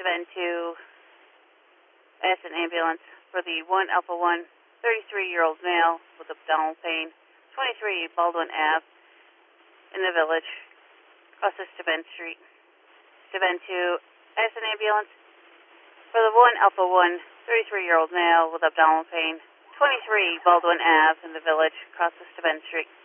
Bend 2, ask an ambulance for the 1 Alpha 1, 33-year-old male with abdominal pain, 23 Baldwin Ave in the village, across the Bend Street. Bend 2, ask an ambulance for the 1 Alpha 1, 33-year-old male with abdominal pain, 23 Baldwin Ave in the village, across the Bend Street.